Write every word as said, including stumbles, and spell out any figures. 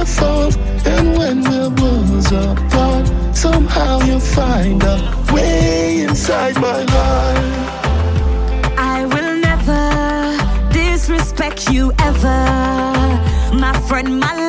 fault. And when we're worlds apart, somehow you find a way inside my heart. I will never disrespect you ever, my friend, my